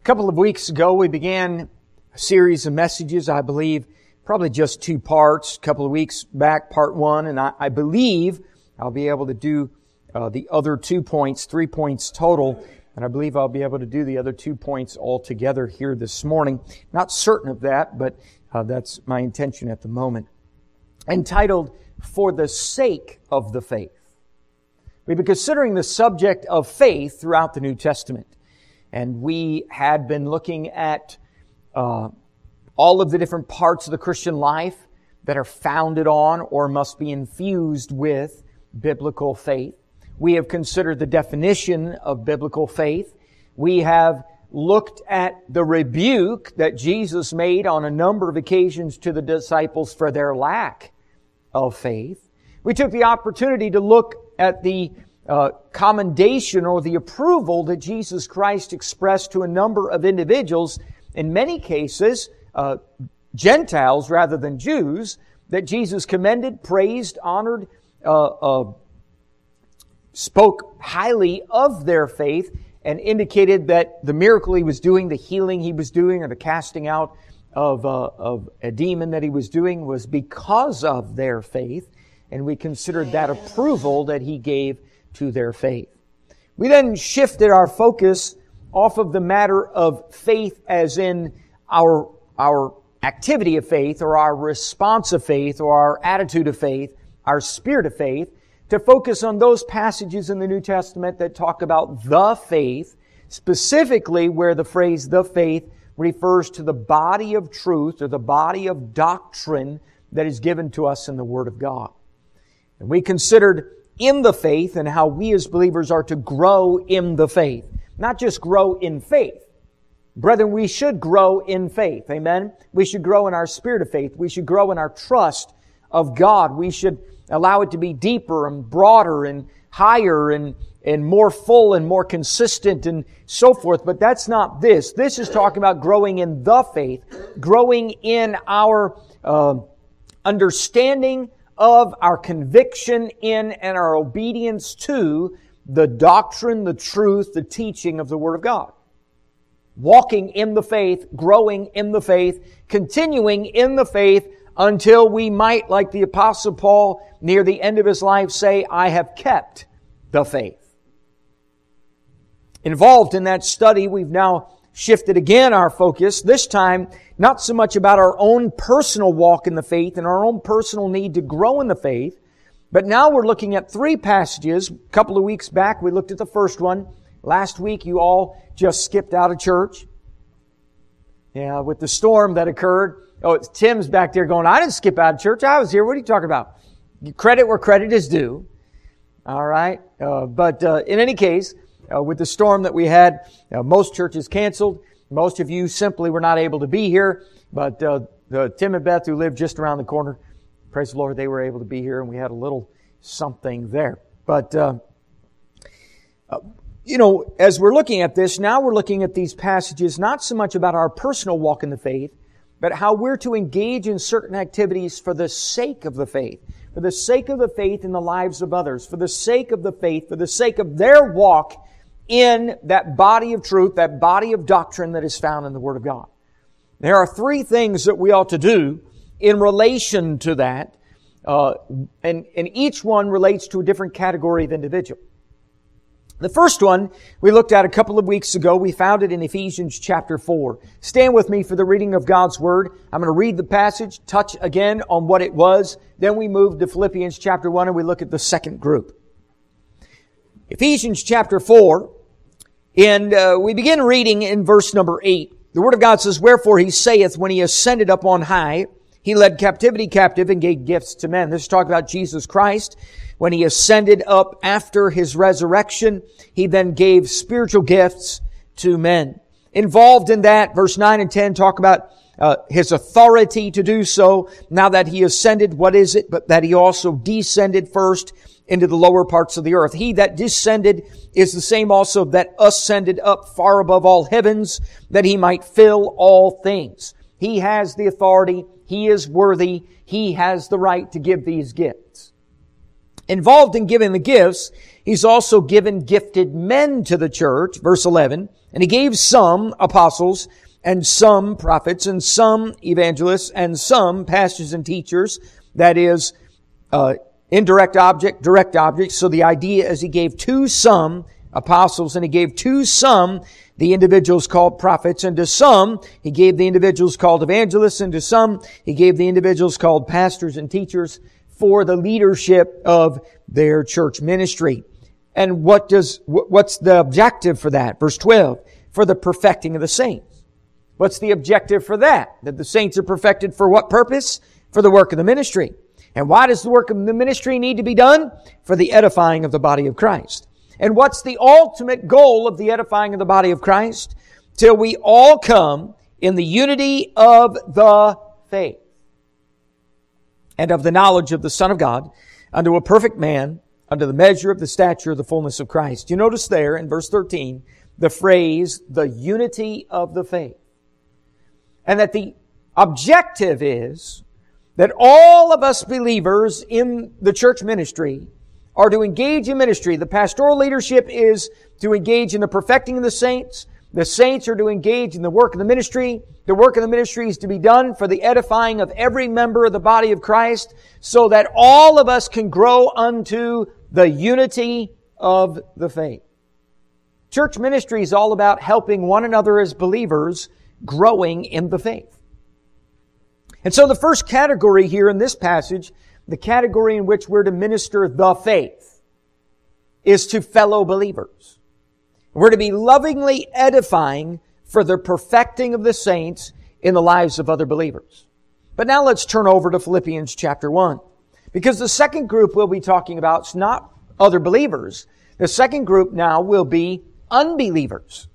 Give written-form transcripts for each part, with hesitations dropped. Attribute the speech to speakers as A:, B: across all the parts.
A: A couple of weeks ago, we began a series of messages, I believe, probably just 2 parts. A couple of weeks back, part 1, and I believe I'll be able to do the other 2 points, 3 points total, and I believe I'll be able to do the other 2 points all together here this morning. Not certain of that, but that's my intention at the moment. Entitled, For the Sake of the Faith. We've been considering the subject of faith throughout the New Testament. And we had been looking at all of the different parts of the Christian life that are founded on or must be infused with biblical faith. We have considered the definition of biblical faith. We have looked at the rebuke that Jesus made on a number of occasions to the disciples for their lack of faith. We took the opportunity to look at the commendation or the approval that Jesus Christ expressed to a number of individuals, in many cases, Gentiles rather than Jews, that Jesus commended, praised, honored, spoke highly of their faith, and indicated that the miracle he was doing, the healing he was doing, or the casting out of a demon that he was doing was because of their faith. And we considered that approval that he gave to their faith. We then shifted our focus off of the matter of faith as in our activity of faith or our response of faith or our attitude of faith, our spirit of faith, to focus on those passages in the New Testament that talk about the faith, specifically where the phrase the faith refers to the body of truth or the body of doctrine that is given to us in the Word of God. And we considered in the faith and how we as believers are to grow in the faith. Not just grow in faith. Brethren, we should grow in faith. Amen? We should grow in our spirit of faith. We should grow in our trust of God. We should allow it to be deeper and broader and higher and more full and more consistent and so forth. But that's not this. This is talking about growing in the faith. Growing in our understanding of our conviction in and our obedience to the doctrine, the truth, the teaching of the Word of God. Walking in the faith, growing in the faith, continuing in the faith until we might, like the Apostle Paul near the end of his life, say, I have kept the faith. Involved in that study, we've now shifted again our focus, this time not so much about our own personal walk in the faith and our own personal need to grow in the faith, but now we're looking at 3 passages. A couple of weeks back, we looked at the first one. Last week, you all just skipped out of church. Yeah, with the storm that occurred. Oh, Tim's back there going, I didn't skip out of church. I was here. What are you talking about? Credit where credit is due. All right. But in any case, with the storm that we had, most churches canceled. Most of you simply were not able to be here. But Tim and Beth, who live just around the corner, praise the Lord, they were able to be here, and we had a little something there. But, as we're looking at this, now we're looking at these passages not so much about our personal walk in the faith, but how we're to engage in certain activities for the sake of the faith. For the sake of the faith in the lives of others. For the sake of the faith, for the sake of their walk in that body of truth, that body of doctrine that is found in the Word of God. There are 3 things that we ought to do in relation to that, and each one relates to a different category of individual. The first one we looked at a couple of weeks ago. We found it in Ephesians chapter 4. Stand with me for the reading of God's Word. I'm going to read the passage, touch again on what it was. Then we move to Philippians chapter 1 and we look at the second group. Ephesians chapter 4, and we begin reading in verse number 8. The Word of God says, Wherefore he saith, when he ascended up on high, he led captivity captive and gave gifts to men. This is talking about Jesus Christ. When he ascended up after his resurrection, he then gave spiritual gifts to men. Involved in that, verse 9 and 10 talk about his authority to do so. Now that he ascended, what is it? But that he also descended first into the lower parts of the earth. He that descended is the same also that ascended up far above all heavens, that he might fill all things. He has the authority. He is worthy. He has the right to give these gifts. Involved in giving the gifts, he's also given gifted men to the church, verse 11, And He gave some apostles, and some prophets, and some evangelists, and some pastors and teachers. That is, indirect object, direct object. So the idea is He gave to some apostles, and He gave to some the individuals called prophets, and to some He gave the individuals called evangelists, and to some He gave the individuals called pastors and teachers for the leadership of their church ministry. And what's the objective for that? Verse 12, for the perfecting of the saints. What's the objective for that? That the saints are perfected for what purpose? For the work of the ministry. And why does the work of the ministry need to be done? For the edifying of the body of Christ. And what's the ultimate goal of the edifying of the body of Christ? Till we all come in the unity of the faith and of the knowledge of the Son of God unto a perfect man, unto the measure of the stature of the fullness of Christ. You notice there in verse 13 the phrase, the unity of the faith. And that the objective is that all of us believers in the church ministry are to engage in ministry. The pastoral leadership is to engage in the perfecting of the saints. The saints are to engage in the work of the ministry. The work of the ministry is to be done for the edifying of every member of the body of Christ so that all of us can grow unto the unity of the faith. Church ministry is all about helping one another as believers growing in the faith. And so the first category here in this passage, the category in which we're to minister the faith, is to fellow believers. We're to be lovingly edifying for the perfecting of the saints in the lives of other believers. But now let's turn over to Philippians chapter 1. Because the second group we'll be talking about is not other believers. The second group now will be unbelievers.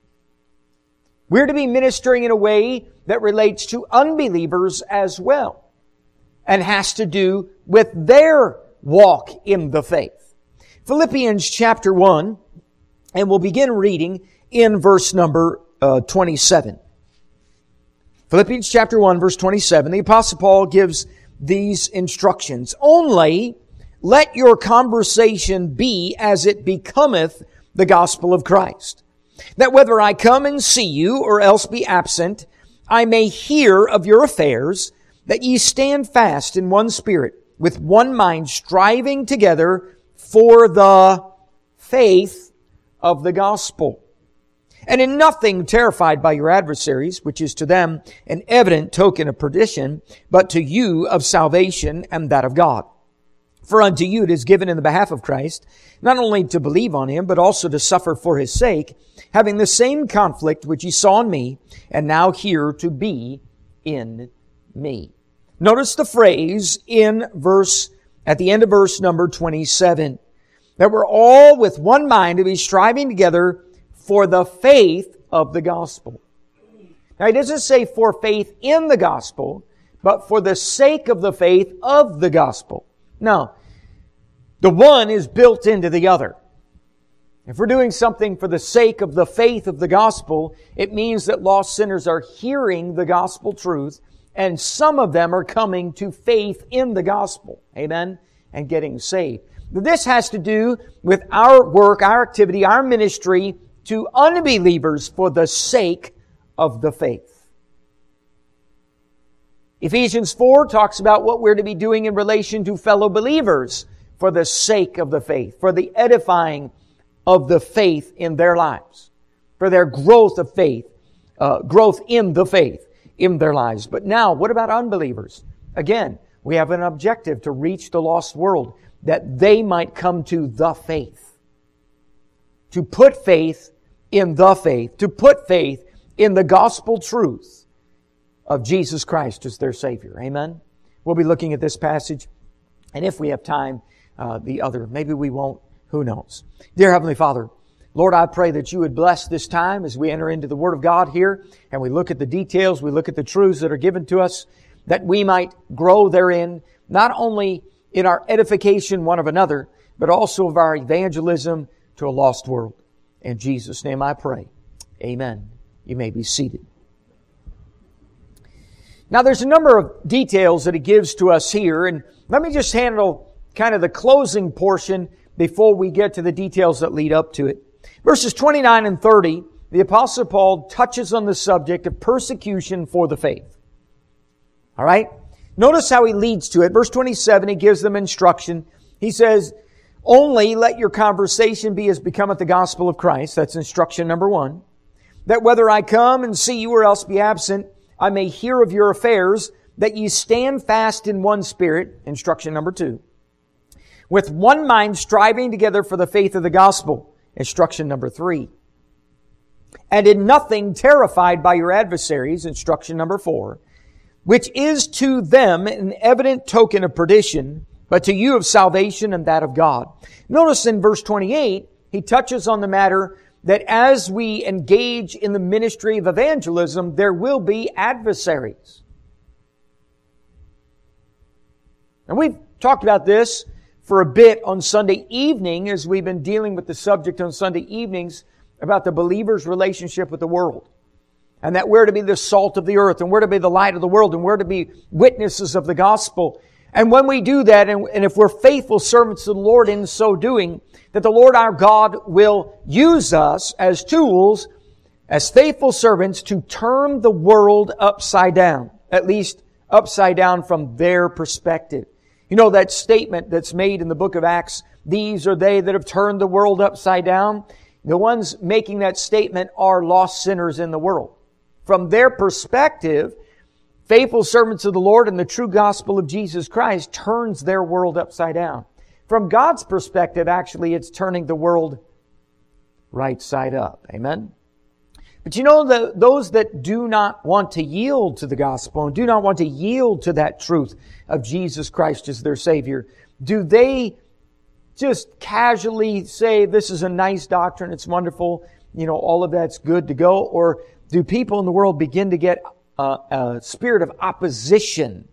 A: We're to be ministering in a way that relates to unbelievers as well, and has to do with their walk in the faith. Philippians chapter 1, and we'll begin reading in verse number 27. Philippians chapter 1, verse 27, the Apostle Paul gives these instructions. Only let your conversation be as it becometh the gospel of Christ, that whether I come and see you or else be absent, I may hear of your affairs, that ye stand fast in one spirit, with one mind, striving together for the faith of the gospel. And in nothing terrified by your adversaries, which is to them an evident token of perdition, but to you of salvation and that of God. For unto you it is given in the behalf of Christ, not only to believe on Him, but also to suffer for His sake, having the same conflict which ye saw in me, and now hear to be in me. Notice the phrase at the end of verse number 27, that we're all with one mind to be striving together for the faith of the gospel. Now, he doesn't say for faith in the gospel, but for the sake of the faith of the gospel. No, the one is built into the other. If we're doing something for the sake of the faith of the gospel, it means that lost sinners are hearing the gospel truth, and some of them are coming to faith in the gospel. Amen? And getting saved. This has to do with our work, our activity, our ministry to unbelievers for the sake of the faith. Ephesians 4 talks about what we're to be doing in relation to fellow believers for the sake of the faith, for the edifying of the faith in their lives, for their growth of faith, growth in the faith in their lives. But now, what about unbelievers? Again, we have an objective to reach the lost world, that they might come to the faith. To put faith in the faith, to put faith in the gospel truth of Jesus Christ as their Savior. Amen? We'll be looking at this passage, and if we have time, the other. Maybe we won't. Who knows? Dear Heavenly Father, Lord, I pray that You would bless this time as we enter into the Word of God here, and we look at the details, we look at the truths that are given to us, that we might grow therein, not only in our edification one of another, but also of our evangelism to a lost world. In Jesus' name I pray. Amen. You may be seated. Now there's a number of details that He gives to us here, and let me just handle kind of the closing portion before we get to the details that lead up to it. Verses 29 and 30, the Apostle Paul touches on the subject of persecution for the faith. All right? Notice how he leads to it. Verse 27, he gives them instruction. He says, only let your conversation be as becometh the gospel of Christ. That's instruction number 1. That whether I come and see you or else be absent, I may hear of your affairs, that ye stand fast in one spirit. Instruction number 2. With one mind striving together for the faith of the gospel. Instruction number 3. And in nothing terrified by your adversaries. Instruction number 4. Which is to them an evident token of perdition, but to you of salvation and that of God. Notice in verse 28, he touches on the matter that as we engage in the ministry of evangelism, there will be adversaries. And we've talked about this for a bit on Sunday evening as we've been dealing with the subject on Sunday evenings about the believer's relationship with the world. And that we're to be the salt of the earth, and we're to be the light of the world, and we're to be witnesses of the gospel. And when we do that, and if we're faithful servants of the Lord in so doing, that the Lord our God will use us as tools, as faithful servants, to turn the world upside down. At least upside down from their perspective. You know that statement that's made in the book of Acts, these are they that have turned the world upside down? The ones making that statement are lost sinners in the world. From their perspective, faithful servants of the Lord and the true gospel of Jesus Christ turns their world upside down. From God's perspective, actually, it's turning the world right side up. Amen? But you know, those that do not want to yield to the gospel and do not want to yield to that truth of Jesus Christ as their Savior, do they just casually say, this is a nice doctrine, it's wonderful, all of that's good to go? Or do people in the world begin to get a spirit of opposition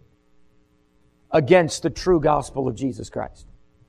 A: against the true gospel of Jesus Christ?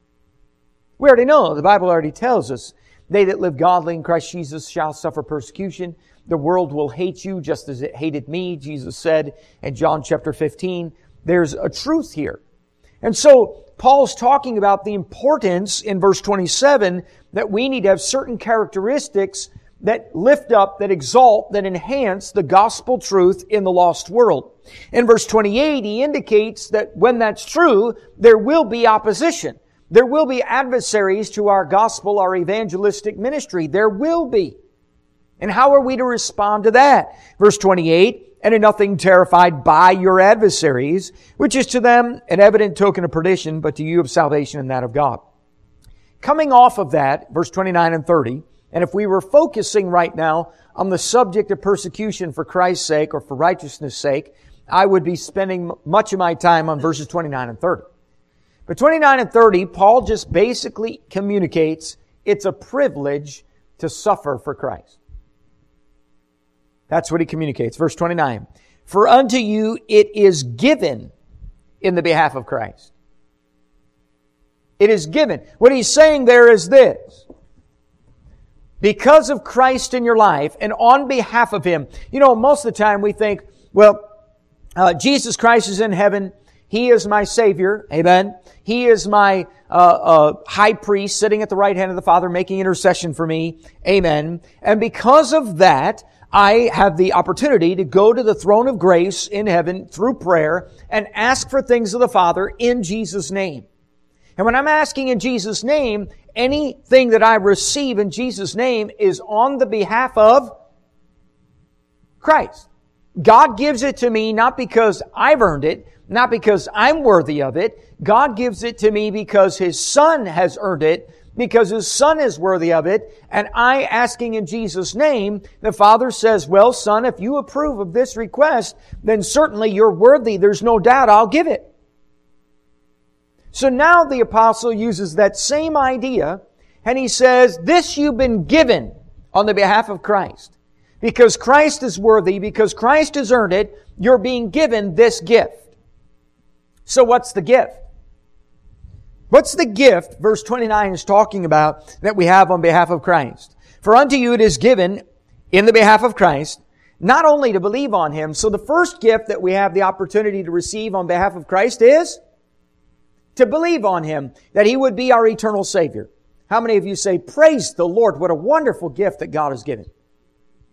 A: We already know, the Bible already tells us, they that live godly in Christ Jesus shall suffer persecution. The world will hate you just as it hated me, Jesus said in John chapter 15. There's a truth here. And so, Paul's talking about the importance in verse 27 that we need to have certain characteristics that lift up, that exalt, that enhance the gospel truth in the lost world. In verse 28, he indicates that when that's true, there will be opposition. There will be adversaries to our gospel, our evangelistic ministry. There will be. And how are we to respond to that? Verse 28, and in nothing terrified by your adversaries, which is to them an evident token of perdition, but to you of salvation and that of God. Coming off of that, verse 29 and 30, and if we were focusing right now on the subject of persecution for Christ's sake or for righteousness' sake, I would be spending much of my time on verses 29 and 30. But 29 and 30, Paul just basically communicates it's a privilege to suffer for Christ. That's what he communicates. Verse 29, for unto you it is given in the behalf of Christ. It is given. What he's saying there is this. Because of Christ in your life and on behalf of Him. Most of the time we think, Jesus Christ is in heaven. He is my Savior. Amen. He is my high priest sitting at the right hand of the Father making intercession for me. Amen. And because of that, I have the opportunity to go to the throne of grace in heaven through prayer and ask for things of the Father in Jesus' name. And when I'm asking in Jesus' name, anything that I receive in Jesus' name is on the behalf of Christ. God gives it to me not because I've earned it, not because I'm worthy of it. God gives it to me because His Son has earned it, because His Son is worthy of it, and I asking in Jesus' name, the Father says, well, Son, if you approve of this request, then certainly you're worthy. There's no doubt I'll give it. So now the apostle uses that same idea, and he says, this you've been given on the behalf of Christ. Because Christ is worthy, because Christ has earned it, you're being given this gift. So what's the gift? What's the gift, verse 29 is talking about, that we have on behalf of Christ? For unto you it is given in the behalf of Christ, not only to believe on Him. So the first gift that we have the opportunity to receive on behalf of Christ is to believe on Him, that He would be our eternal Savior. How many of you say, praise the Lord, what a wonderful gift that God has given?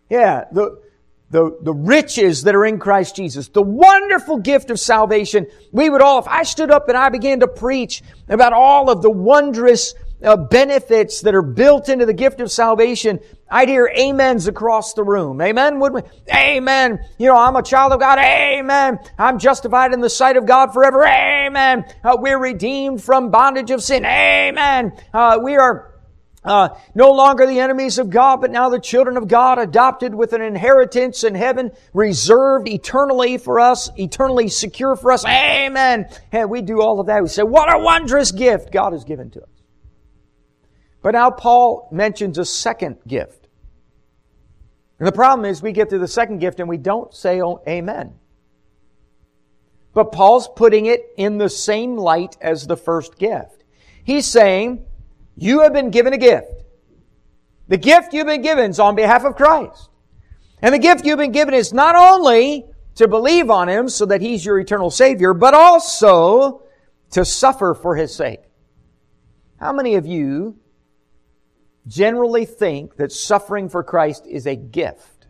A: Yeah, the riches that are in Christ Jesus, the wonderful gift of salvation. We would all, if I stood up and I began to preach about all of the wondrous benefits that are built into the gift of salvation, I'd hear amens across the room. Amen? Wouldn't we? Amen. I'm a child of God. Amen. I'm justified in the sight of God forever. Amen. We're redeemed from bondage of sin. Amen. We are no longer the enemies of God, but now the children of God, adopted with an inheritance in heaven, reserved eternally for us, eternally secure for us. Amen. And we do all of that. We say, what a wondrous gift God has given to us. But now Paul mentions a second gift. And the problem is we get to the second gift and we don't say amen. But Paul's putting it in the same light as the first gift. He's saying, you have been given a gift. The gift you've been given is on behalf of Christ. And the gift you've been given is not only to believe on Him so that He's your eternal Savior, but also to suffer for His sake. How many of you generally think that suffering for Christ is a gift?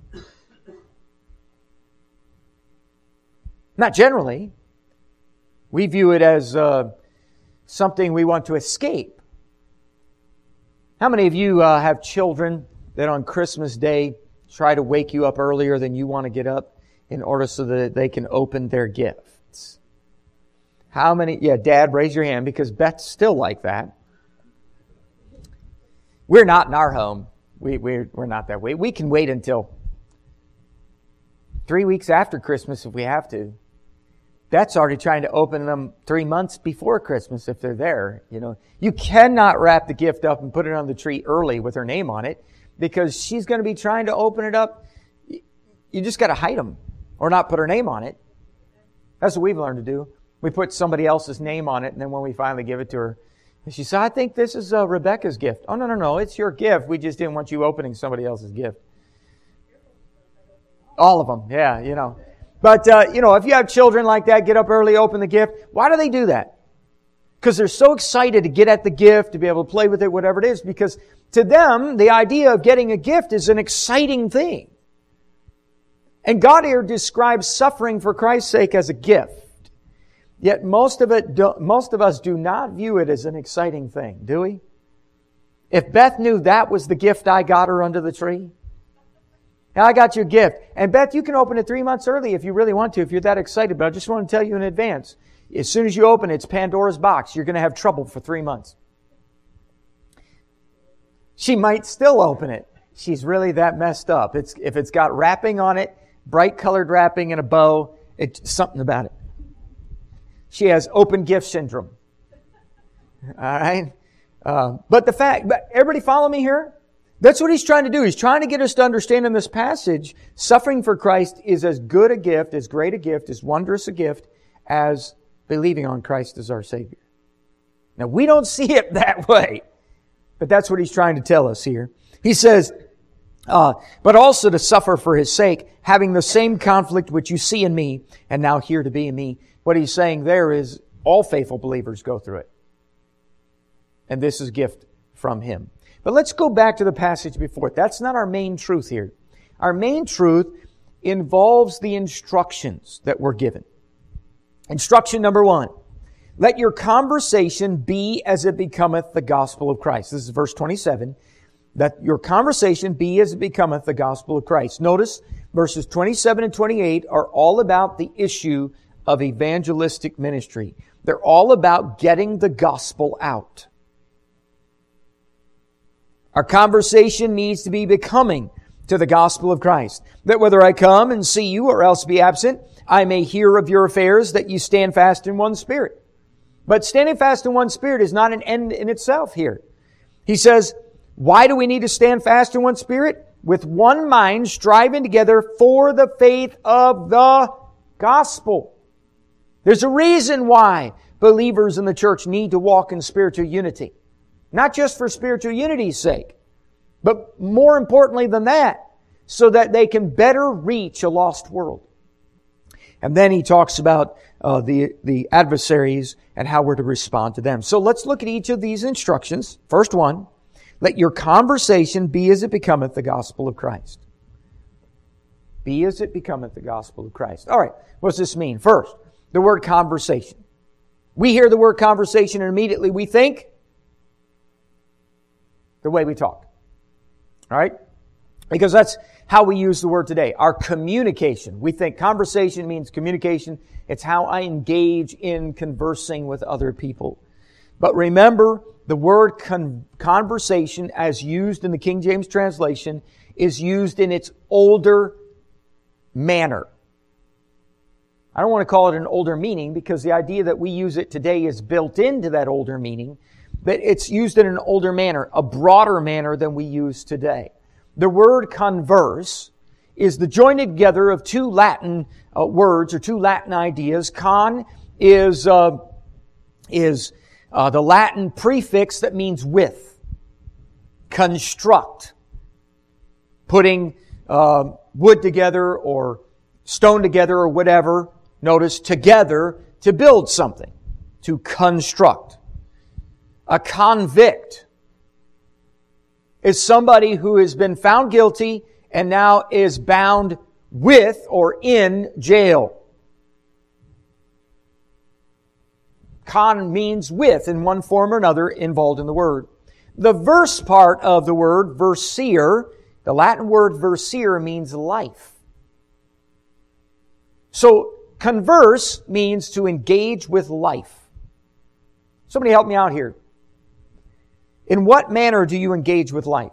A: Not generally. We view it as something we want to escape. How many of you have children that on Christmas Day try to wake you up earlier than you want to get up in order so that they can open their gifts? How many? Yeah, Dad, raise your hand because Beth's still like that. We're not in our home. We're not that way. We can wait until 3 weeks after Christmas if we have to. That's already trying to open them 3 months before Christmas if they're there. You cannot wrap the gift up and put it on the tree early with her name on it because she's going to be trying to open it up. You just got to hide them or not put her name on it. That's what we've learned to do. We put somebody else's name on it, and then when we finally give it to her, she said, I think this is Rebecca's gift. Oh, no, it's your gift. We just didn't want you opening somebody else's gift. All of them, yeah, But, if you have children like that, get up early, open the gift. Why do they do that? Because they're so excited to get at the gift, to be able to play with it, whatever it is. Because to them, the idea of getting a gift is an exciting thing. And God here describes suffering for Christ's sake as a gift. Yet most of us do not view it as an exciting thing, do we? If Beth knew that was the gift I got her under the tree, I got you a gift. And Beth, you can open it 3 months early if you really want to, if you're that excited. But I just want to tell you in advance, as soon as you open it, it's Pandora's box. You're going to have trouble for 3 months. She might still open it. She's really that messed up. If it's got wrapping on it, bright colored wrapping and a bow, it's something about it. She has open gift syndrome. All right? But everybody follow me here? That's what he's trying to do. He's trying to get us to understand in this passage, suffering for Christ is as good a gift, as great a gift, as wondrous a gift as believing on Christ as our Savior. Now, we don't see it that way, but that's what he's trying to tell us here. He says, but also to suffer for His sake, having the same conflict which you see in me, and now here to be in me. What he's saying there is all faithful believers go through it. And this is a gift from Him. But let's go back to the passage before it. That's not our main truth here. Our main truth involves the instructions that we're given. Instruction number 1. Let your conversation be as it becometh the gospel of Christ. This is verse 27. That your conversation be as it becometh the gospel of Christ. Notice verses 27 and 28 are all about the issue of evangelistic ministry. They're all about getting the gospel out. Our conversation needs to be becoming to the gospel of Christ. That whether I come and see you or else be absent, I may hear of your affairs, that you stand fast in one spirit. But standing fast in one spirit is not an end in itself here. He says, why do we need to stand fast in one spirit? With one mind, striving together for the faith of the gospel. There's a reason why believers in the church need to walk in spiritual unity. Not just for spiritual unity's sake, but more importantly than that, so that they can better reach a lost world. And then he talks about the adversaries and how we're to respond to them. So let's look at each of these instructions. First one, let your conversation be as it becometh the gospel of Christ. Be as it becometh the gospel of Christ. All right, what's this mean? First, the word conversation. We hear the word conversation and immediately we think the way we talk. All right? Because that's how we use the word today. Our communication. We think conversation means communication. It's how I engage in conversing with other people. But remember, the word conversation, as used in the King James translation, is used in its older manner. I don't want to call it an older meaning because the idea that we use it today is built into that older meaning. But it's used in an older manner, a broader manner than we use today. The word converse is the joining together of two Latin words or two Latin ideas. Con is the Latin prefix that means with. Construct. Putting wood together or stone together or whatever. Notice, together to build something. To construct. A convict is somebody who has been found guilty and now is bound with or in jail. Con means with in one form or another involved in the word. The verse part of the word, versire, the Latin word versire means life. So converse means to engage with life. Somebody help me out here. In what manner do you engage with life?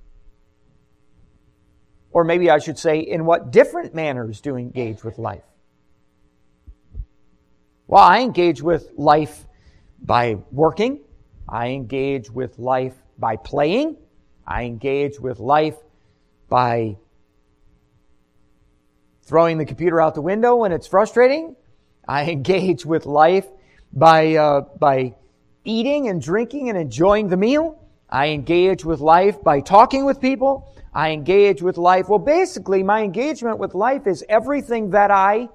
A: Or maybe I should say, in what different manners do you engage with life? Well, I engage with life by working. I engage with life by playing. I engage with life by throwing the computer out the window when it's frustrating. I engage with life by eating and drinking and enjoying the meal. I engage with life by talking with people. I engage with life. Well, basically, my engagement with life is everything that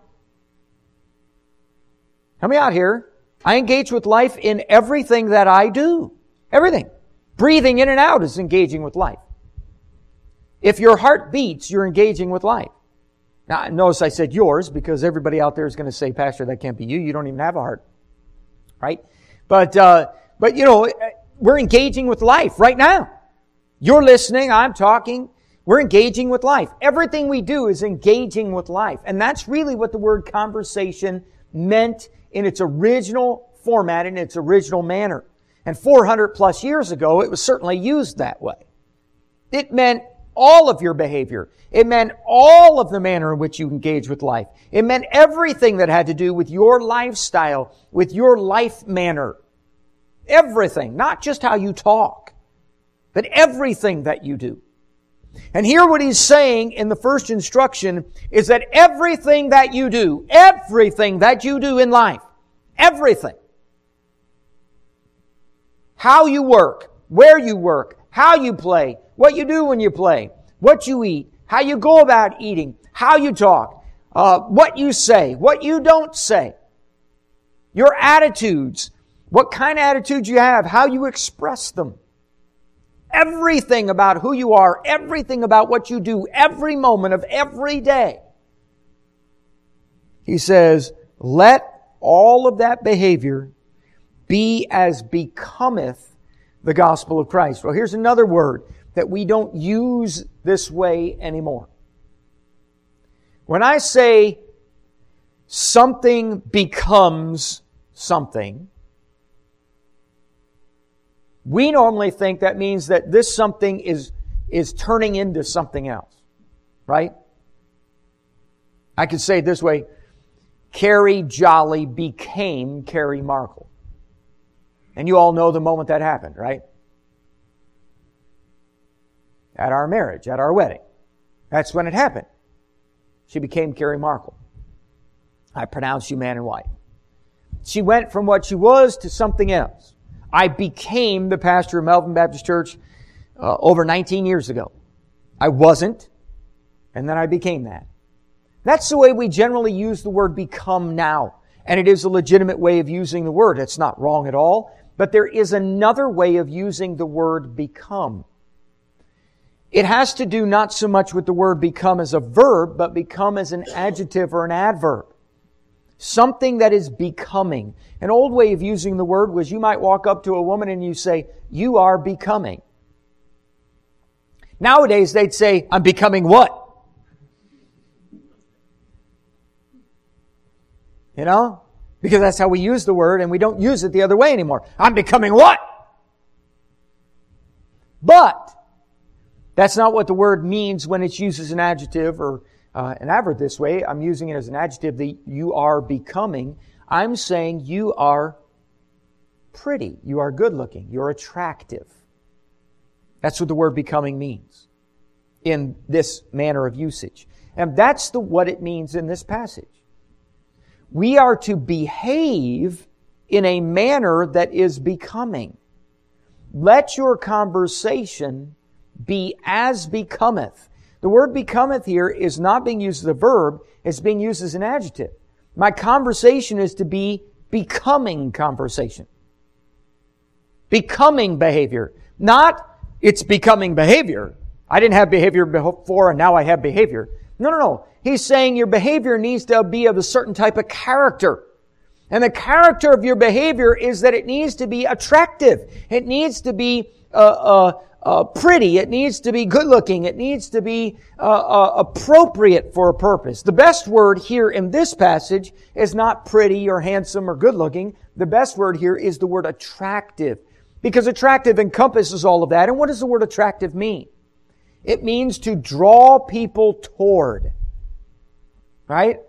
A: help me out here. I engage with life in everything that I do. Everything. Breathing in and out is engaging with life. If your heart beats, you're engaging with life. Now, notice I said yours because everybody out there is going to say, Pastor, that can't be you. You don't even have a heart. Right? But you know, we're engaging with life right now. You're listening, I'm talking. We're engaging with life. Everything we do is engaging with life. And that's really what the word conversation meant in its original format, in its original manner. And 400 plus years ago, it was certainly used that way. It meant all of your behavior. It meant all of the manner in which you engage with life. It meant everything that had to do with your lifestyle, with your life manner. Everything, not just how you talk, but everything that you do. And here what he's saying in the first instruction is that everything that you do in life, everything, how you work, where you work, how you play, what you do when you play, what you eat, how you go about eating, how you talk, what you say, what you don't say, your attitudes, what kind of attitudes you have, how you express them. Everything about who you are, everything about what you do, every moment of every day. He says, let all of that behavior be as becometh the gospel of Christ. Well, here's another word that we don't use this way anymore. When I say something becomes something, we normally think that means that this something is turning into something else. Right? I could say it this way. Carrie Jolly became Carrie Markle. And you all know the moment that happened, right? At our marriage, at our wedding. That's when it happened. She became Carrie Markle. I pronounced you man and wife. She went from what she was to something else. I became the pastor of Melvin Baptist Church over 19 years ago. I wasn't, and then I became that. That's the way we generally use the word become now. And it is a legitimate way of using the word. It's not wrong at all. But there is another way of using the word become. it has to do not so much with the word become as a verb, but become as an adjective or an adverb. Something that is becoming. An old way of using the word was you might walk up to a woman and you say, you are becoming. Nowadays they'd say, I'm becoming what? You know? Because that's how we use the word and we don't use it the other way anymore. I'm becoming what? But that's not what the word means when it's used as an adjective or an adverb this way. I'm using it as an adjective that you are becoming. I'm saying you are pretty. You are good looking. You're attractive. That's what the word becoming means in this manner of usage. And that's what it means in this passage. We are to behave in a manner that is becoming. Let your conversation be as becometh. The word becometh here is not being used as a verb, it's being used as an adjective. My conversation is to be becoming conversation. Becoming behavior. Not it's becoming behavior. I didn't have behavior before and now I have behavior. No. He's saying your behavior needs to be of a certain type of character. And the character of your behavior is that it needs to be attractive. It needs to be pretty. It needs to be good looking. It needs to be appropriate for a purpose. The best word here in this passage is not pretty or handsome or good looking. The best word here is the word attractive. Because attractive encompasses all of that. And what does the word attractive mean? It means to draw people toward. Right?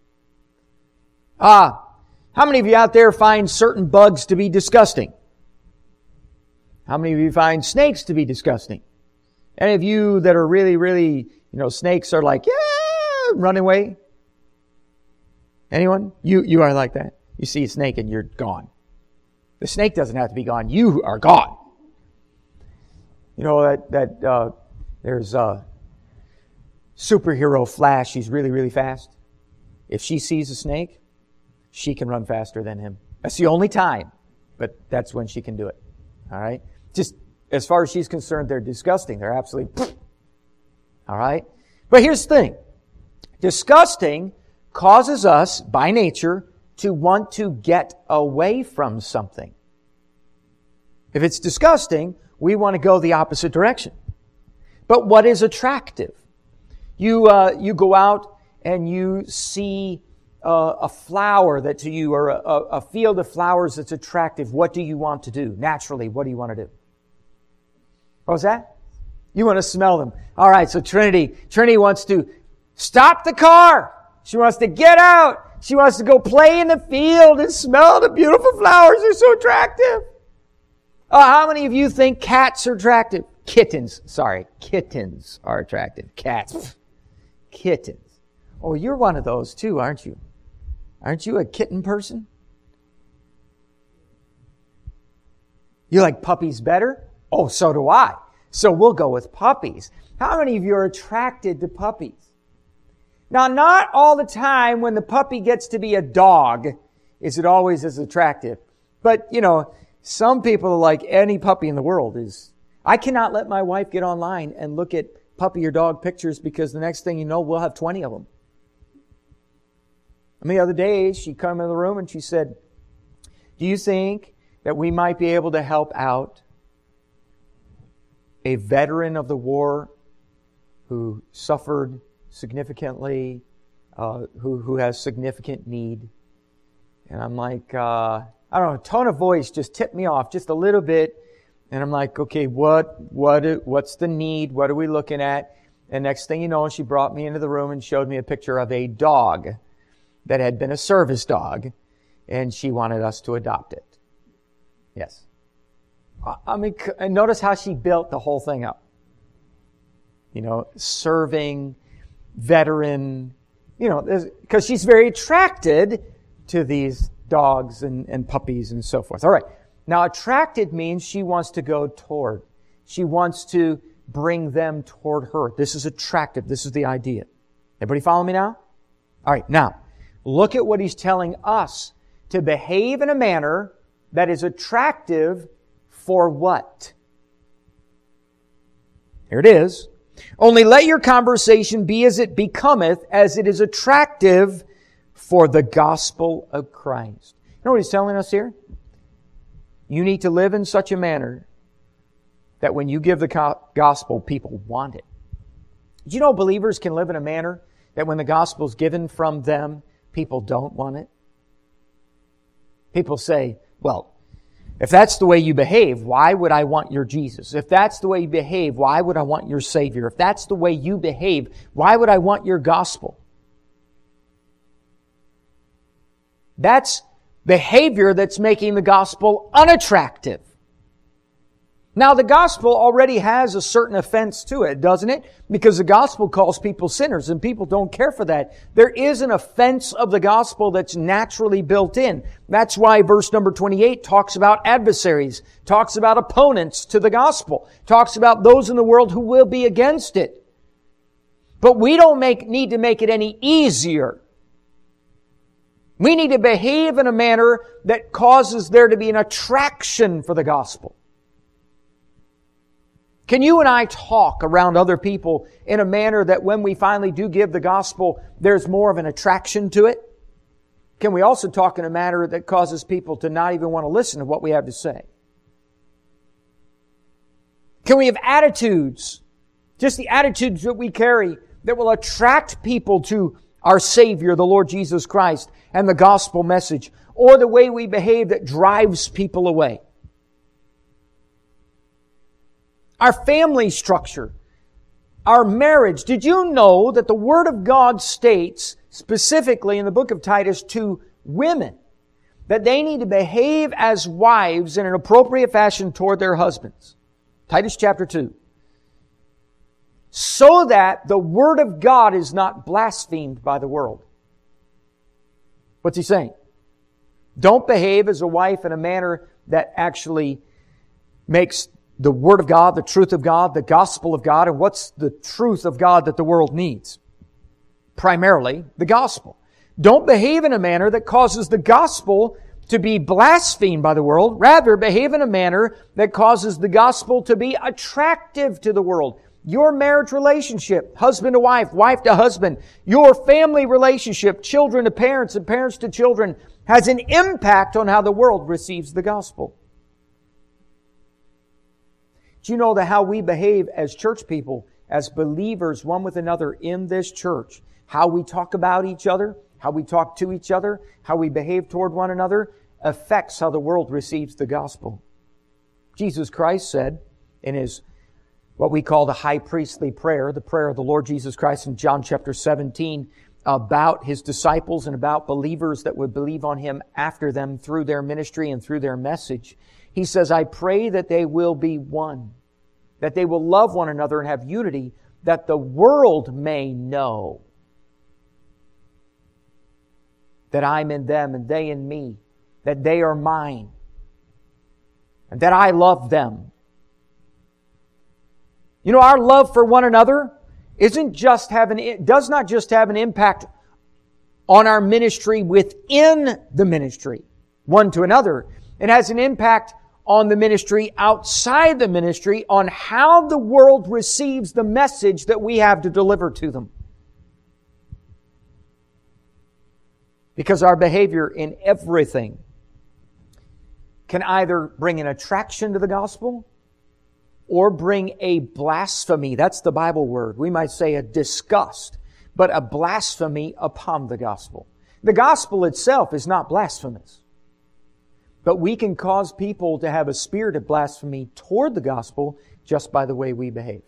A: How many of you out there find certain bugs to be disgusting? How many of you find snakes to be disgusting? Any of you that are really, snakes are like, yeah, run away? Anyone? You are like that? You see a snake and you're gone. The snake doesn't have to be gone. You are gone. You know there's a superhero Flash. She's really fast. If she sees a snake, she can run faster than him. That's the only time, but that's when she can do it. All right? Just as far as she's concerned, they're disgusting. They're absolutely... All right? But here's the thing. Disgusting causes us, by nature, to want to get away from something. If it's disgusting, we want to go the opposite direction. But what is attractive? You go out and you see a flower that to you, or a field of flowers that's attractive. What do you want to do? Naturally, what do you want to do? What was that? You want to smell them. All right, so Trinity wants to stop the car. She wants to get out. She wants to go play in the field and smell the beautiful flowers. They're so attractive. How many of you think cats are attractive? Kittens are attractive. Cats. Kittens. Oh, you're one of those too, aren't you? Aren't you a kitten person? You like puppies better? Oh, so do I. So we'll go with puppies. How many of you are attracted to puppies? Now, not all the time when the puppy gets to be a dog is it always as attractive. But, some people like any puppy in the world is... I cannot let my wife get online and look at puppy or dog pictures because the next thing you know, we'll have 20 of them. The other day, she came in the room and she said, do you think that we might be able to help out a veteran of the war who suffered significantly, who has significant need? And I'm like, I don't know, tone of voice just tipped me off just a little bit. And I'm like, okay, what's the need? What are we looking at? And next thing you know, she brought me into the room and showed me a picture of a dog that had been a service dog, and she wanted us to adopt it. Yes. And notice how she built the whole thing up. Serving, veteran, because she's very attracted to these dogs and puppies and so forth. All right. Now, attracted means she wants to go toward. She wants to bring them toward her. This is attractive. This is the idea. Everybody follow me now? All right. Now, look at what he's telling us. To behave in a manner that is attractive for what? Here it is. Only let your conversation be as it becometh, as it is attractive for the gospel of Christ. You know what he's telling us here? You need to live in such a manner that when you give the gospel, people want it. Did you know believers can live in a manner that when the gospel is given from them, people don't want it? People say, well, if that's the way you behave, why would I want your Jesus? If that's the way you behave, why would I want your Savior? If that's the way you behave, why would I want your gospel? That's behavior that's making the gospel unattractive. Now, the gospel already has a certain offense to it, doesn't it? Because the gospel calls people sinners, and people don't care for that. There is an offense of the gospel that's naturally built in. That's why verse number 28 talks about adversaries, talks about opponents to the gospel, talks about those in the world who will be against it. But we don't need to make it any easier. We need to behave in a manner that causes there to be an attraction for the gospel. Can you and I talk around other people in a manner that when we finally do give the gospel, there's more of an attraction to it? Can we also talk in a manner that causes people to not even want to listen to what we have to say? Can we have attitudes, just the attitudes that we carry, that will attract people to our Savior, the Lord Jesus Christ, and the gospel message, or the way we behave that drives people away? Our family structure, our marriage. Did you know that the Word of God states, specifically in the book of Titus, to women, that they need to behave as wives in an appropriate fashion toward their husbands? Titus chapter 2. So that the Word of God is not blasphemed by the world. What's he saying? Don't behave as a wife in a manner that actually makes the Word of God, the truth of God, the gospel of God. And what's the truth of God that the world needs? Primarily, the gospel. Don't behave in a manner that causes the gospel to be blasphemed by the world. Rather, behave in a manner that causes the gospel to be attractive to the world. Your marriage relationship, husband to wife, wife to husband, your family relationship, children to parents and parents to children, has an impact on how the world receives the gospel. Do you know that how we behave as church people, as believers one with another in this church, how we talk about each other, how we talk to each other, how we behave toward one another, affects how the world receives the gospel? Jesus Christ said in His what we call the high priestly prayer, the prayer of the Lord Jesus Christ in John chapter 17, about His disciples and about believers that would believe on Him after them through their ministry and through their message. He says, I pray that they will be one, that they will love one another and have unity, that the world may know that I'm in them and they in me, that they are mine, and that I love them. You know, our love for one another does not just have an impact on our ministry within the ministry, one to another. It has an impact on the ministry outside the ministry, on how the world receives the message that we have to deliver to them. Because our behavior in everything can either bring an attraction to the gospel or bring a blasphemy. That's the Bible word. We might say a disgust, but a blasphemy upon the gospel. The gospel itself is not blasphemous. But we can cause people to have a spirit of blasphemy toward the gospel just by the way we behave.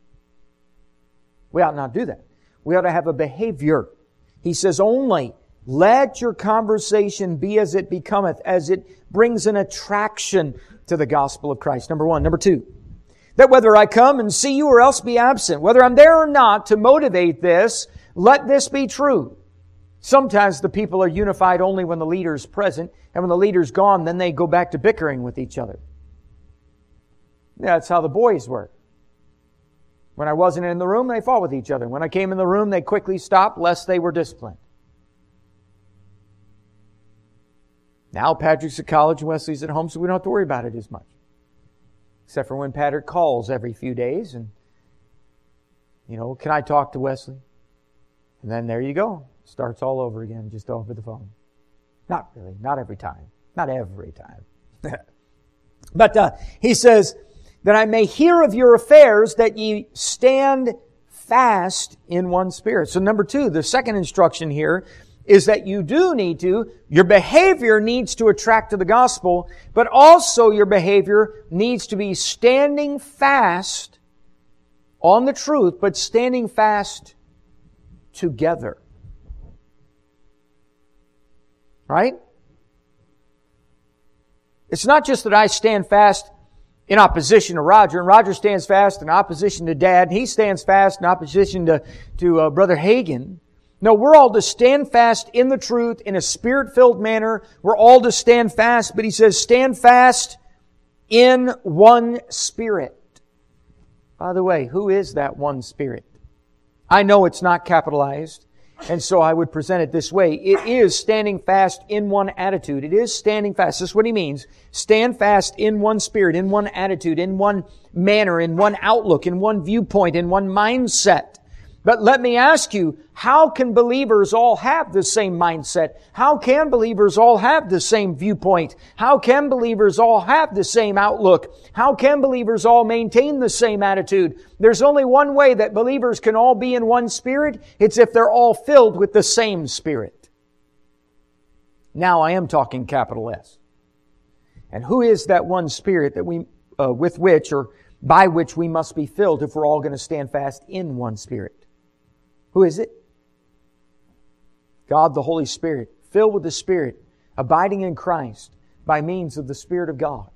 A: We ought not do that. We ought to have a behavior. He says, only let your conversation be as it becometh, as it brings an attraction to the gospel of Christ. Number one. Number two, that whether I come and see you or else be absent, whether I'm there or not, to motivate this, let this be true. Sometimes the people are unified only when the leader's present, and when the leader's gone, then they go back to bickering with each other. That's how the boys were. When I wasn't in the room, they fought with each other. When I came in the room, they quickly stopped, lest they were disciplined. Now Patrick's at college and Wesley's at home, so we don't have to worry about it as much. Except for when Patrick calls every few days and Can I talk to Wesley? And then there you go. Starts all over again, just over the phone. Not really. Not every time. Not every time. But he says, that I may hear of your affairs, that ye stand fast in one spirit. So number 2, the second instruction here is that you do need to, your behavior needs to attract to the gospel, but also your behavior needs to be standing fast on the truth, but standing fast together. Right? It's not just that I stand fast in opposition to Roger, and Roger stands fast in opposition to Dad, and he stands fast in opposition to Brother Hagin. No, we're all to stand fast in the truth in a Spirit-filled manner. We're all to stand fast, but he says stand fast in one Spirit. By the way, who is that one Spirit? I know it's not capitalized, and so I would present it this way. It is standing fast in one attitude. It is standing fast. This is what he means. Stand fast in one spirit, in one attitude, in one manner, in one outlook, in one viewpoint, in one mindset. But let me ask you, how can believers all have the same mindset? How can believers all have the same viewpoint? How can believers all have the same outlook? How can believers all maintain the same attitude? There's only one way that believers can all be in one spirit. It's if they're all filled with the same Spirit. Now I am talking capital S. And who is that one Spirit that we, with which or by which we must be filled if we're all going to stand fast in one Spirit? Who is it? God the Holy Spirit, filled with the Spirit, abiding in Christ by means of the Spirit of God.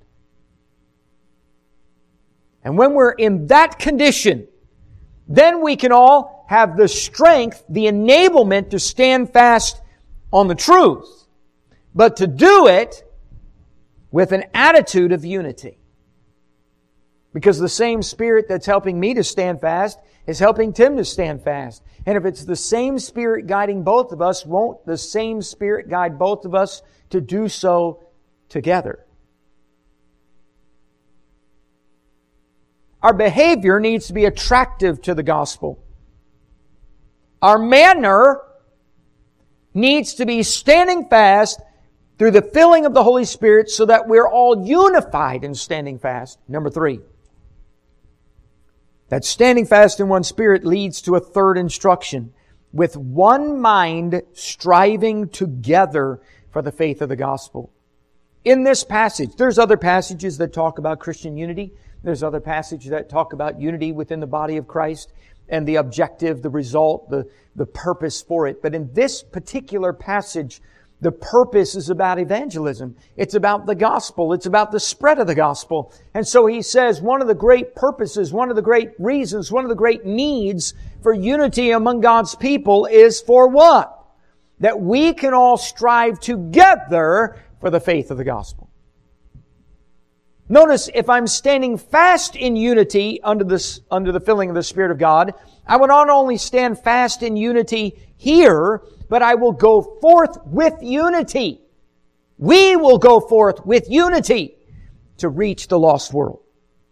A: And when we're in that condition, then we can all have the strength, the enablement to stand fast on the truth, but to do it with an attitude of unity. Because the same Spirit that's helping me to stand fast is helping Tim to stand fast. And if it's the same Spirit guiding both of us, won't the same Spirit guide both of us to do so together? Our behavior needs to be attractive to the gospel. Our manner needs to be standing fast through the filling of the Holy Spirit so that we're all unified in standing fast. Number 3. That standing fast in one Spirit leads to a third instruction. With one mind striving together for the faith of the gospel. In this passage, there's other passages that talk about Christian unity. There's other passages that talk about unity within the body of Christ and the objective, the result, the purpose for it. But in this particular passage, the purpose is about evangelism. It's about the gospel. It's about the spread of the gospel. And so he says one of the great purposes, one of the great reasons, one of the great needs for unity among God's people is for what? That we can all strive together for the faith of the gospel. Notice, if I'm standing fast in unity under the filling of the Spirit of God, I will not only stand fast in unity here, but I will go forth with unity. We will go forth with unity to reach the lost world.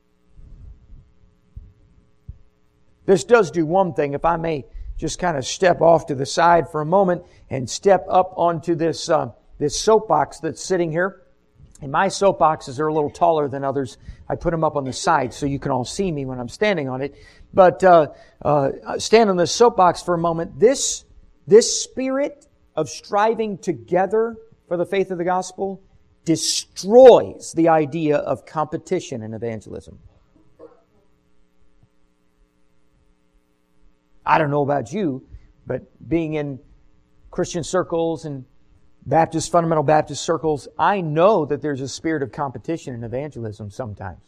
A: This does do one thing, if I may just kind of step off to the side for a moment and step up onto this soapbox that's sitting here. And my soapboxes are a little taller than others. I put them up on the side so you can all see me when I'm standing on it. But stand on this soapbox for a moment. This spirit of striving together for the faith of the gospel destroys the idea of competition in evangelism. I don't know about you, but being in Christian circles and fundamental Baptist circles, I know that there's a spirit of competition in evangelism sometimes.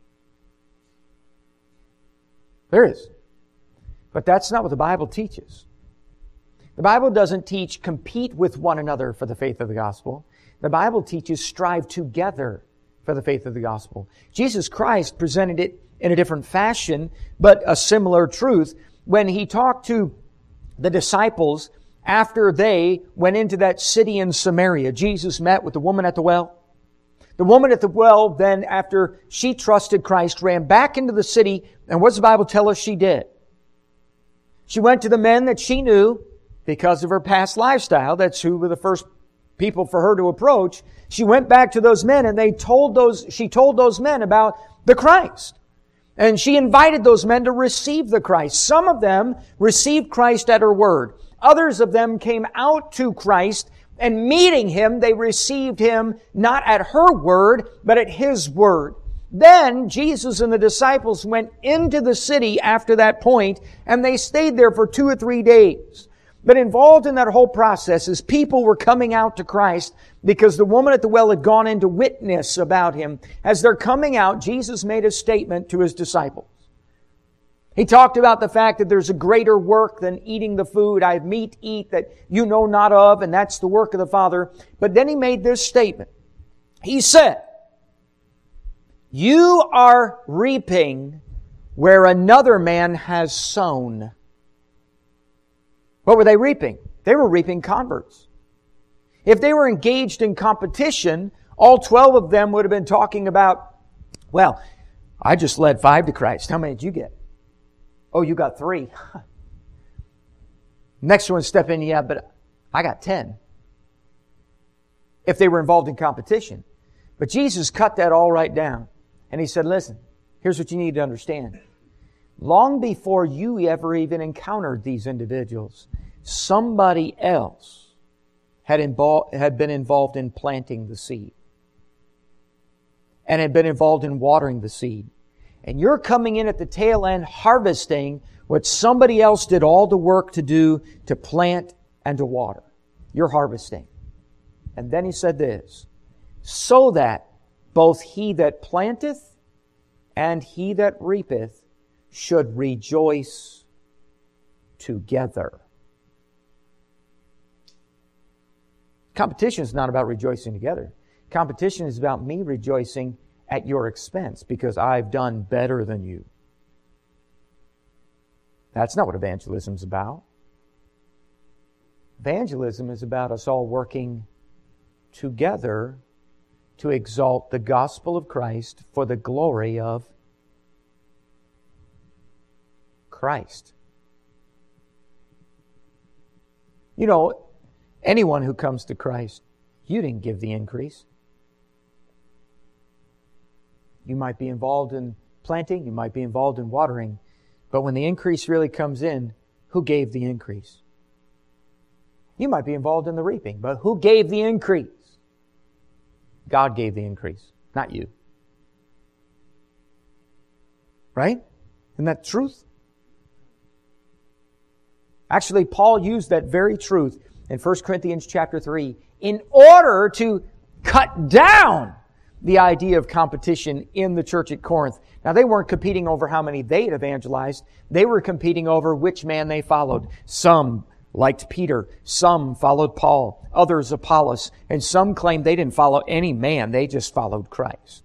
A: There is. But that's not what the Bible teaches. The Bible doesn't teach compete with one another for the faith of the gospel. The Bible teaches strive together for the faith of the gospel. Jesus Christ presented it in a different fashion, but a similar truth. When He talked to the disciples after they went into that city in Samaria, Jesus met with the woman at the well. The woman at the well then, after she trusted Christ, ran back into the city. And what does the Bible tell us she did? She went to the men that she knew because of her past lifestyle. That's who were the first people for her to approach. She went back to those men and she told those men about the Christ. And she invited those men to receive the Christ. Some of them received Christ at her word. Others of them came out to Christ, and meeting Him, they received Him not at her word, but at His word. Then Jesus and the disciples went into the city after that point, and they stayed there for 2 or 3 days. But involved in that whole process is people were coming out to Christ because the woman at the well had gone in to witness about Him. As they're coming out, Jesus made a statement to His disciples. He talked about the fact that there's a greater work than eating the food. I have meat to eat that you know not of, and that's the work of the Father. But then He made this statement. He said, "You are reaping where another man has sown." What were they reaping? They were reaping converts. If they were engaged in competition, all 12 of them would have been talking about, well, I just led 5 to Christ. How many did you get? Oh, you got 3. Next one step in, yeah, but I got 10. If they were involved in competition. But Jesus cut that all right down. And He said, listen, here's what you need to understand. Long before you ever even encountered these individuals, somebody else had been involved in planting the seed and had been involved in watering the seed. And you're coming in at the tail end harvesting what somebody else did all the work to do to plant and to water. You're harvesting. And then He said this, so that both he that planteth and he that reapeth should rejoice together. Competition is not about rejoicing together. Competition is about me rejoicing at your expense because I've done better than you. That's not what evangelism is about. Evangelism is about us all working together to exalt the gospel of Christ for the glory of Christ. You know, anyone who comes to Christ, you didn't give the increase. You might be involved in planting, you might be involved in watering, but when the increase really comes in, who gave the increase? You might be involved in the reaping, but who gave the increase? God gave the increase, not you. Right? Isn't that truth? Actually, Paul used that very truth in 1 Corinthians chapter 3 in order to cut down the idea of competition in the church at Corinth. Now, they weren't competing over how many they had evangelized. They were competing over which man they followed. Some liked Peter. Some followed Paul. Others Apollos. And some claimed they didn't follow any man. They just followed Christ.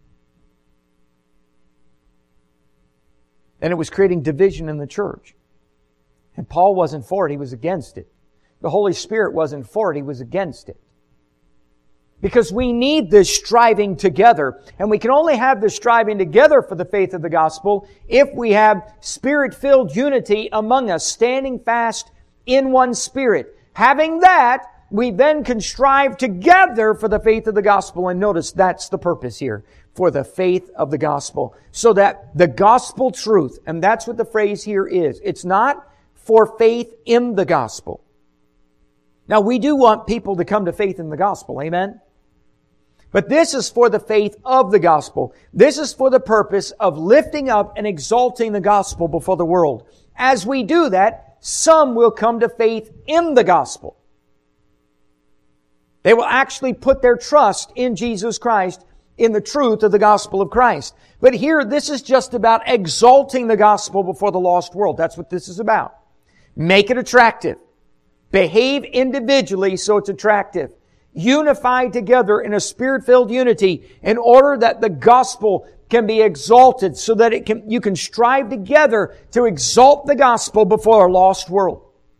A: And it was creating division in the church. And Paul wasn't for it. He was against it. The Holy Spirit wasn't for it. He was against it. Because we need this striving together. And we can only have this striving together for the faith of the gospel if we have Spirit-filled unity among us, standing fast in one Spirit. Having that, we then can strive together for the faith of the gospel. And notice that's the purpose here, for the faith of the gospel. So that the gospel truth, and that's what the phrase here is, it's not for faith in the gospel. Now, we do want people to come to faith in the gospel, amen? But this is for the faith of the gospel. This is for the purpose of lifting up and exalting the gospel before the world. As we do that, some will come to faith in the gospel. They will actually put their trust in Jesus Christ, in the truth of the gospel of Christ. But here, this is just about exalting the gospel before the lost world. That's what this is about. Make it attractive. Behave individually so it's attractive. Unify together in a Spirit-filled unity in order that the gospel can be exalted so that you can strive together to exalt the gospel before a lost world.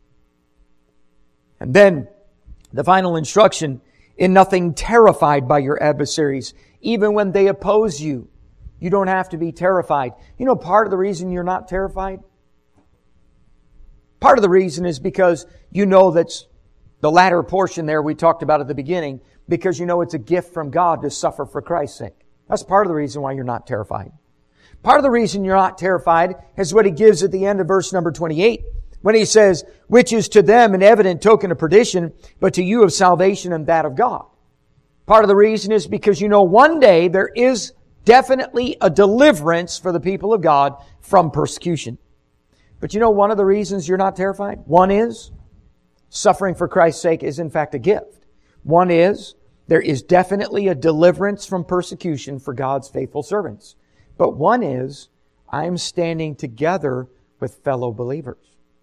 A: And then the final instruction, in nothing terrified by your adversaries, even when they oppose you. You don't have to be terrified. You know, part of the reason you're not terrified? Part of the reason is because you know that's the latter portion there we talked about at the beginning, because you know it's a gift from God to suffer for Christ's sake. That's part of the reason why you're not terrified. Part of the reason you're not terrified is what He gives at the end of verse number 28, when He says, which is to them an evident token of perdition, but to you of salvation and that of God. Part of the reason is because you know one day there is definitely a deliverance for the people of God from persecution. But you know one of the reasons you're not terrified? One is suffering for Christ's sake is in fact a gift. One is there is definitely a deliverance from persecution for God's faithful servants. But one is I'm standing together with fellow believers.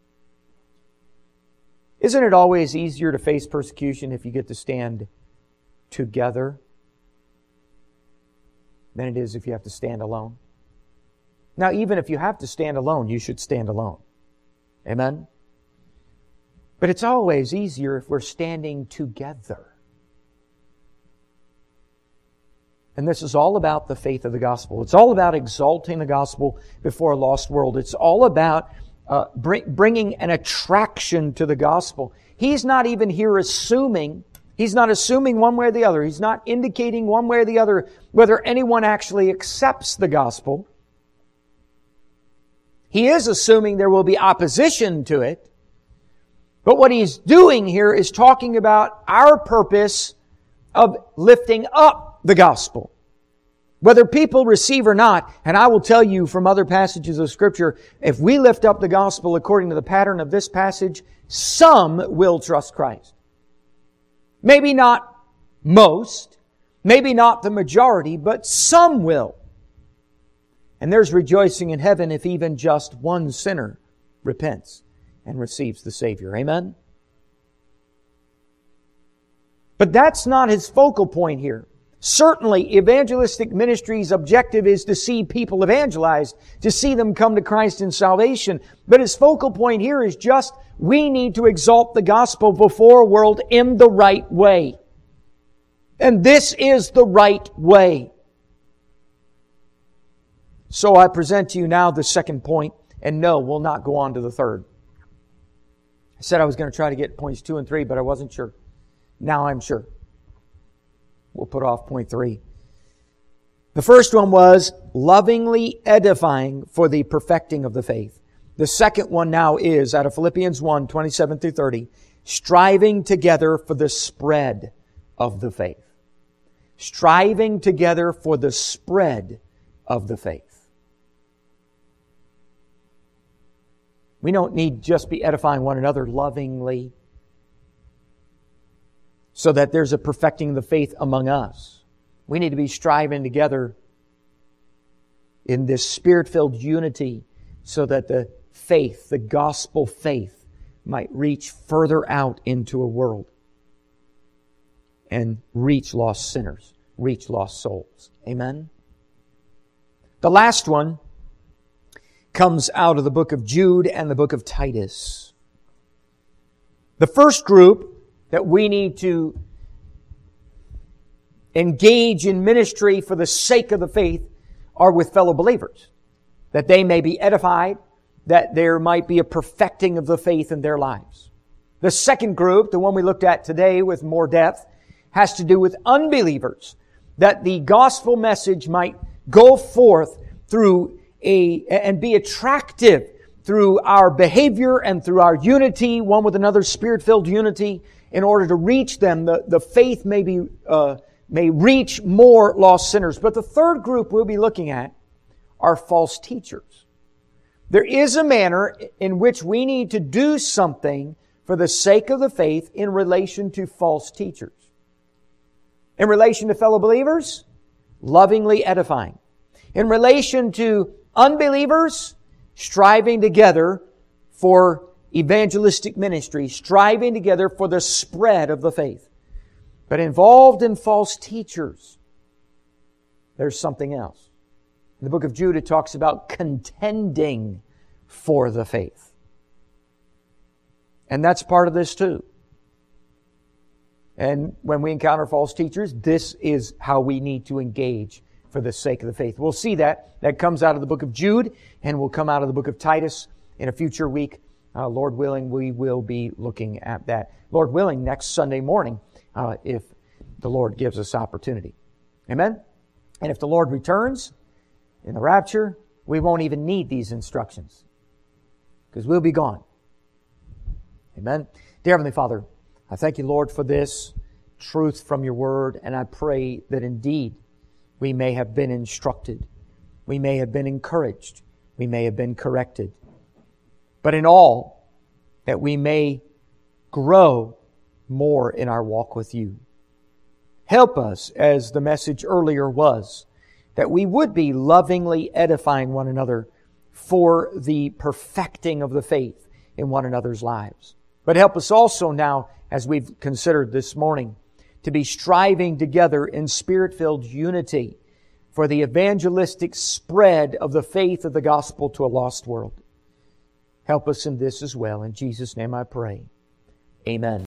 A: Isn't it always easier to face persecution if you get to stand together than it is if you have to stand alone? Now, even if you have to stand alone, you should stand alone. Amen? But it's always easier if we're standing together. And this is all about the faith of the gospel. It's all about exalting the gospel before a lost world. It's all about bringing an attraction to the gospel. He's not even here assuming, He's not assuming one way or the other. He's not indicating one way or the other whether anyone actually accepts the gospel. He is assuming there will be opposition to it. But what He's doing here is talking about our purpose of lifting up the gospel. Whether people receive or not, and I will tell you from other passages of Scripture, if we lift up the gospel according to the pattern of this passage, some will trust Christ. Maybe not most, maybe not the majority, but some will. And there's rejoicing in heaven if even just one sinner repents and receives the Savior. Amen? But that's not His focal point here. Certainly, evangelistic ministry's objective is to see people evangelized, to see them come to Christ in salvation. But His focal point here is just, we need to exalt the gospel before a world in the right way. And this is the right way. So I present to you now the second point, and no, we'll not go on to the third. I said I was going to try to get points 2 and 3, but I wasn't sure. Now I'm sure. We'll put off point 3. The first one was lovingly edifying for the perfecting of the faith. The second one now is, out of Philippians 1, 27 through 30, striving together for the spread of the faith. Striving together for the spread of the faith. We don't need just be edifying one another lovingly so that there's a perfecting of the faith among us. We need to be striving together in this Spirit-filled unity so that the faith, the gospel faith, might reach further out into a world and reach lost sinners, reach lost souls. Amen? The last one comes out of the book of Jude and the book of Titus. The first group that we need to engage in ministry for the sake of the faith are with fellow believers, that they may be edified, that there might be a perfecting of the faith in their lives. The second group, the one we looked at today with more depth, has to do with unbelievers, that the gospel message might go forth through and be attractive through our behavior and through our unity, one with another, Spirit-filled unity, in order to reach them. The faith may reach more lost sinners. But the third group we'll be looking at are false teachers. There is a manner in which we need to do something for the sake of the faith in relation to false teachers. In relation to fellow believers, lovingly edifying. In relation to unbelievers, striving together for evangelistic ministry, striving together for the spread of the faith. But involved in false teachers, there's something else. In the book of Jude, it talks about contending for the faith. And that's part of this too. And when we encounter false teachers, this is how we need to engage for the sake of the faith. We'll see that. That comes out of the book of Jude and will come out of the book of Titus in a future week. Lord willing, we will be looking at that. Lord willing, next Sunday morning, if the Lord gives us opportunity. Amen? And if the Lord returns in the rapture, we won't even need these instructions, because we'll be gone. Amen? Dear Heavenly Father, I thank you, Lord, for this truth from your word, and I pray that indeed we may have been instructed, we may have been encouraged, we may have been corrected, but in all, that we may grow more in our walk with you. Help us, as the message earlier was, that we would be lovingly edifying one another for the perfecting of the faith in one another's lives. But help us also now, as we've considered this morning, to be striving together in Spirit-filled unity for the evangelistic spread of the faith of the gospel to a lost world. Help us in this as well. In Jesus' name I pray. Amen.